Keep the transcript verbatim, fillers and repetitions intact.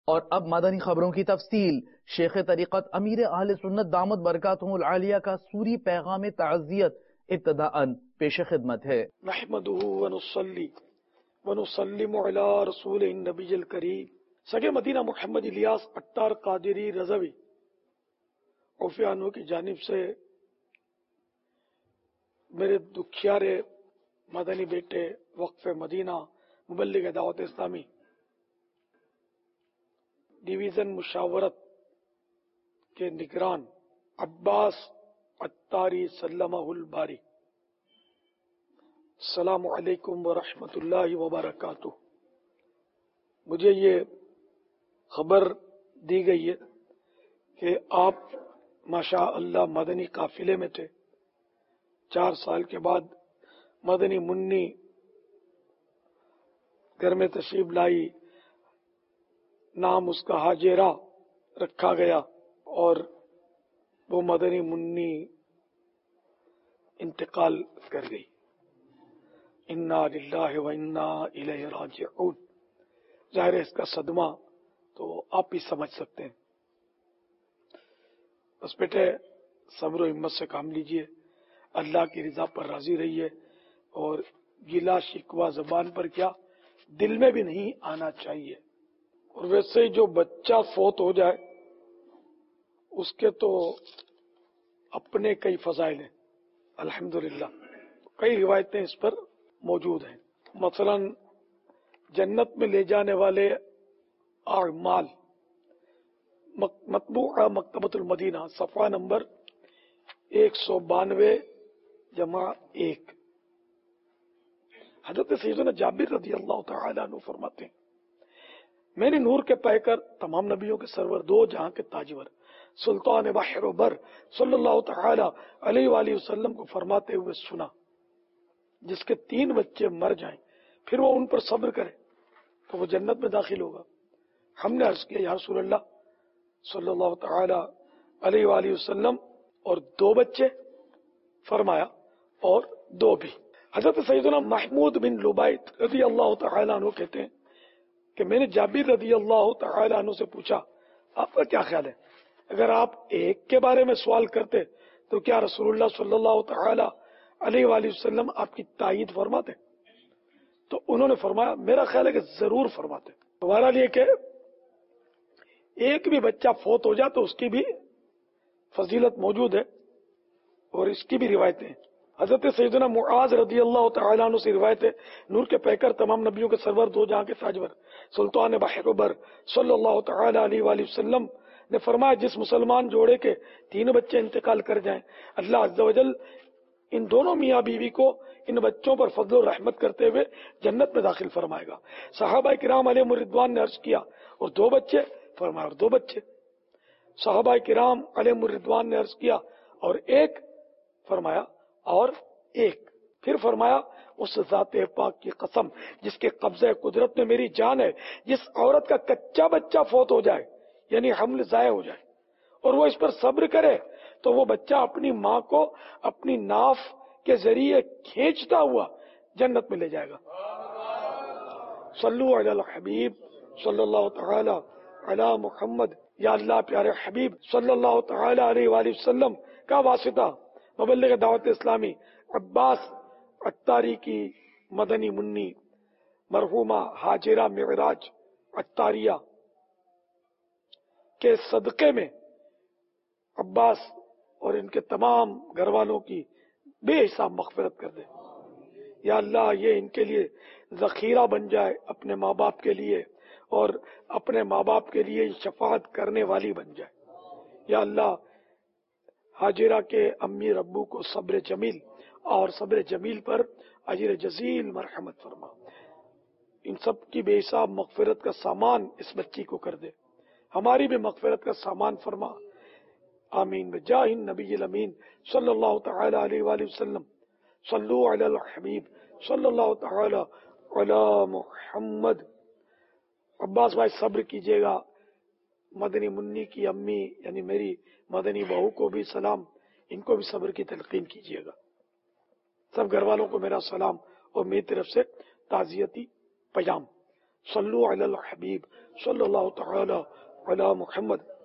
اور اب مدنی خبروں کی تفصیل۔ شیخ طریقت امیر اہل سنت دامت برکاتہم العالیہ کا سوری پیغام تعزیت ابتداءً پیش خدمت ہے۔ نحمدہ ونصلی ونسلم علی رسول النبی الکریم سگے مدینہ محمد الیاس عطار قادری رضوی عفیانو کی جانب سے میرے دکھیارے مدنی بیٹے وقف مدینہ مبلغ دعوت اسلامی ڈویژن مشاورت کے نگران عباس عطاری سلمہ الباری، السلام علیکم ورحمۃ اللہ وبرکاتہ۔ مجھے یہ خبر دی گئی ہے کہ آپ ماشاء اللہ مدنی قافلے میں تھے، چار سال کے بعد مدنی منی گھر میں تشریف لائی، نام اس کا حاجرہ رکھا گیا اور وہ مدنی منی انتقال کر گئی۔ انا للہ و انا الیہ راجعون۔ ظاہر ہے اس کا صدمہ تو آپ بھی سمجھ سکتے ہیں۔ بس بیٹے صبر و ہمت سے کام لیجئے، اللہ کی رضا پر راضی رہیے، اور گلا شکوہ زبان پر کیا دل میں بھی نہیں آنا چاہیے۔ اور ویسے ہی جو بچہ فوت ہو جائے اس کے تو اپنے کئی فضائل ہیں، الحمدللہ کئی روایتیں اس پر موجود ہیں۔ مثلا جنت میں لے جانے والے اعمال، مطبوعہ مکتبۃ المدینہ صفحہ نمبر ایک سو بانوے جمع ایک، حضرت سیدنا جابر رضی اللہ تعالی عنہ فرماتے ہیں، میں نے نور کے پیکر تمام نبیوں کے سرور دو جہاں کے تاجور سلطان بحر و بر صلی اللہ تعالی علیہ وآلہ وسلم کو فرماتے ہوئے سنا، جس کے تین بچے مر جائیں پھر وہ ان پر صبر کرے تو وہ جنت میں داخل ہوگا۔ ہم نے عرض کیا یا رسول اللہ صلی اللہ تعالی علیہ وآلہ وسلم اور دو بچے؟ فرمایا اور دو بھی۔ حضرت سیدنا محمود بن لبیت رضی اللہ تعالی عنہ کہتے ہیں کہ میں نے جابر رضی اللہ تعالی عنہ سے پوچھا آپ کا کیا خیال ہے، اگر آپ ایک کے بارے میں سوال کرتے تو کیا رسول اللہ صلی اللہ تعالی علیہ وآلہ وسلم آپ کی تائید فرماتے؟ تو انہوں نے فرمایا میرا خیال ہے کہ ضرور فرماتے۔ تمہارا لیے کہ ایک بھی بچہ فوت ہو جائے تو اس کی بھی فضیلت موجود ہے، اور اس کی بھی روایتیں ہیں۔ حضرت سیدنا معاذ رضی اللہ تعالیٰ عنہ سے روایت ہے، نور کے پیکر تمام نبیوں کے سرور دو جہاں کے تاجور سلطان بحر و بر صلی اللہ تعالیٰ علیہ وآلہ وسلم نے فرمایا جس مسلمان جوڑے کے تین بچے انتقال کر جائیں اللہ عز و جل ان دونوں میاں بیوی کو ان بچوں پر فضل و رحمت کرتے ہوئے جنت میں داخل فرمائے گا۔ صحابہ کرام علیہ رضوان نے عرض کیا اور دو بچے؟ فرمایا اور دو بچے۔ صحابہ کرام علیہ رضوان نے عرض کیا اور ایک؟ فرمایا اور ایک۔ پھر فرمایا اس ذات پاک کی قسم جس کے قبضہ قدرت میں میری جان ہے، جس عورت کا کچا بچہ فوت ہو جائے یعنی حمل ضائع ہو جائے اور وہ اس پر صبر کرے تو وہ بچہ اپنی ماں کو اپنی ناف کے ذریعے کھینچتا ہوا جنت میں لے جائے گا۔ صلو علی الحبیب صلی اللہ تعالی علی محمد۔ یا اللہ پیارے حبیب صلی اللہ تعالی علیہ وآلہ وسلم کا واسطہ مبلغ دعوت اسلامی عباس عطاری کی مدنی منی مرحومہ حاجرہ معراج عطاریہ کے صدقے میں عباس اور ان کے تمام گھر والوں کی بے حساب مغفرت کر دے۔ یا اللہ یہ ان کے لیے ذخیرہ بن جائے، اپنے ماں باپ کے لیے، اور اپنے ماں باپ کے لیے شفاعت کرنے والی بن جائے۔ یا اللہ حاجرہ کے امی ابو کو صبر جمیل اور صبر جمیل پر اجر جزیل مرحمت فرما، ان سب کی بے حساب مغفرت کا سامان اس بچی کو کر دے، ہماری بھی مغفرت کا سامان فرما، آمین بجاہ النبی الامین صلی اللہ تعالی علیہ وآلہ وسلم۔ صلو علی الحبیب صلی اللہ تعالی علی محمد۔ عباس بھائی صبر کیجیے گا، مدنی منی کی امی یعنی میری مدنی بہو کو بھی سلام، ان کو بھی صبر کی تلقین کیجیے گا۔ سب گھر والوں کو میرا سلام اور میری طرف سے تعزیتی پیام۔ صلو علی الحبیب صلی اللہ تعالی علی محمد